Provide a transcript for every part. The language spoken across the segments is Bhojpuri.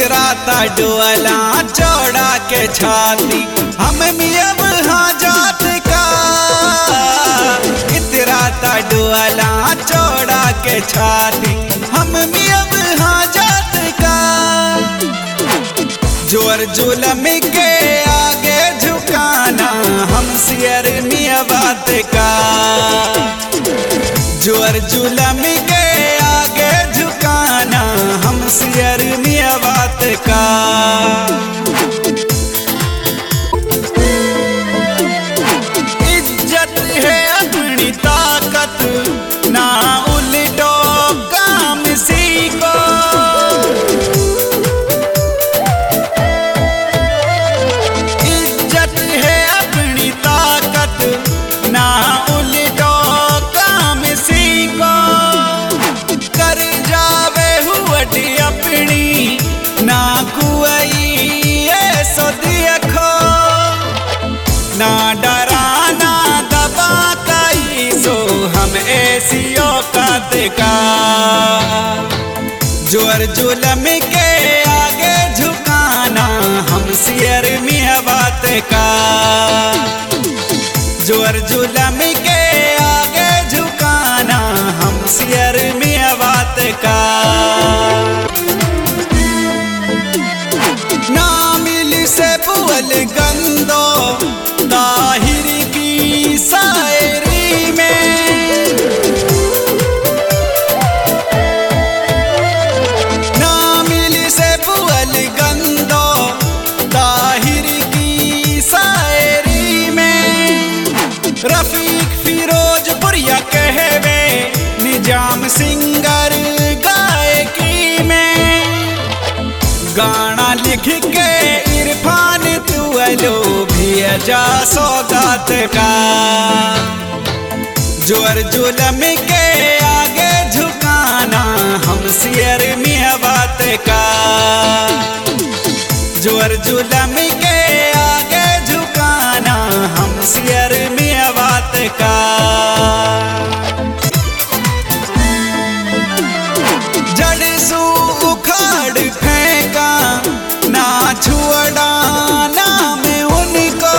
इतराता डोला चौड़ा के छाती हम मियब हाजात का। इतराता डोला चौड़ा के छाती हम मियब हाजात का। जोर जुलम के आगे झुकाना हम सियर मियाबात का। जोर जुलम के आगे झुकाना हम सियर मियाबात का। इज्जत है अपनी ताकत ना उल्टो काम सीखो। इज्जत है अपनी ताकत ना उल्टो काम सीखो। कर जावे हुवटी अपनी ना कुई ऐसो देखो। ना डराना दबा कई सो हम ऐसी औकात का। जोर जुलम के आगे झुकाना हम सियर मियाबात का। जोर जुलम के आगे झुकाना हम सियर मियाबात का। ना मिल से बुअल गंदो ताहिर की शायरी में। ना मिल से बुअल गंदो ताहिर की शायरी में। रफीक फिरोजपुरिया कहवे निजाम सिंगर गायकी में। गाना लिख के इरफान तुअलो भी जा सौगात का। जोर जुलम के आगे झुकाना हम सियर मियाबात का। जोर जुलम के आगे झुकाना हम सियर मियाबात का। जड़ सू उखाड़ फेंका ना छुड़ाना में उनको।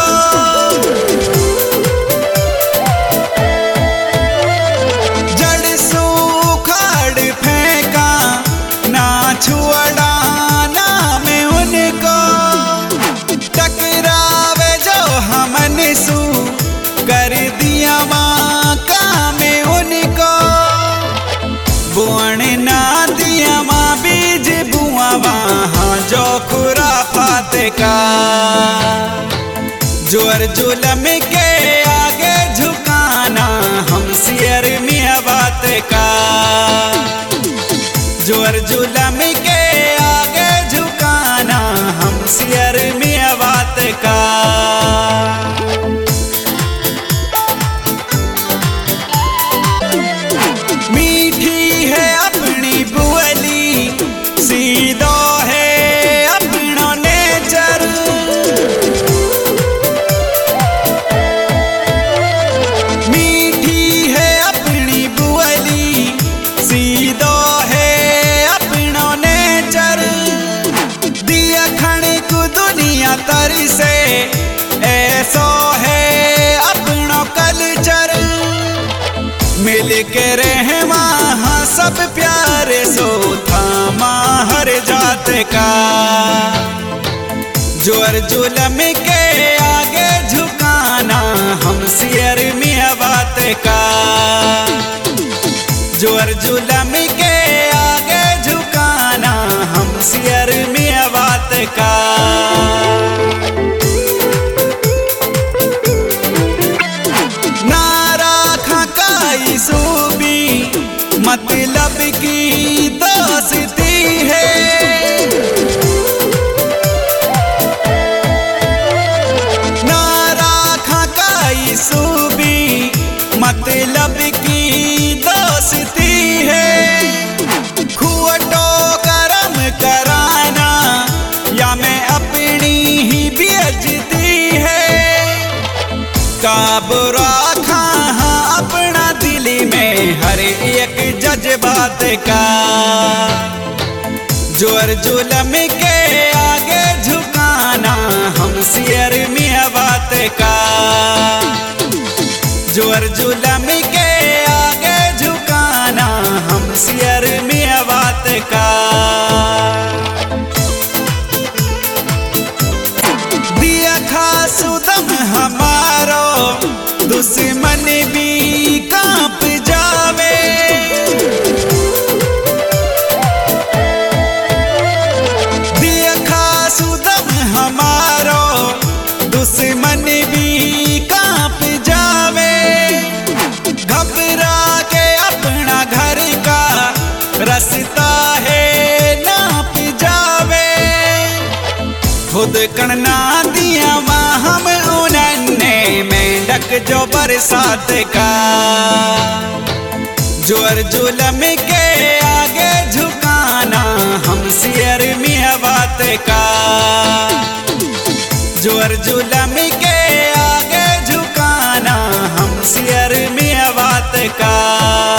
जड़ सू उखाड़ फेंका ना छुड़ाना में उनको। टकरावे जो हमन सू कर दिया माँ का में उनको। बुआण ना दिया माँ बीज बुआ वहाँ जो खुराफात का। जोर जुलम के आगे झुकाना हम सियर मियाबात का। जोर जुलम के आगे झुकाना हम सियर मियाबात का। मीठी है अपनी बुअली सीधो है अपनो नेचर। मीठी है अपनी बुअली सीधो है अपनो नेचर। दिया खण को दुनिया तरी से ऐसो है अपनो कल्चर। मिल के रहे वहाँ सब प्यारे सो थामा हर जात का। जोर जुलम के आगे झुकाना हम सियर मियाबात का। जोर जुलम के आगे झुकाना हम सियर मियाबात का। सूबी मतलब की दोस्ती है। ना राखा काई सूबी मतलब की दोस्ती है। खुअटो करम कराना या मैं अपनी ही बेइज्जती है। काबुरा खा अपना दिल में हर एक जज्बात का। जोर जुलम के हम सियर मिया बात का। जोर जुलम के आगे झुकाना हम सियर मिया बात का। दिया खासुदम हमारो दुश्मन भी कांप जावे। दिया खासुदम हमारो दुश्मन भी कांप जावे। घबरा के अपना घर का रास्ता है नाप जावे। खुद करना दिया हम उन्होंने मेंढक जो बरसात का। जोर जुलम के आगे झुकाना हम सियर मिया बात का। जोर जुलम के आगे झुकाना हम सियर मिया बात का।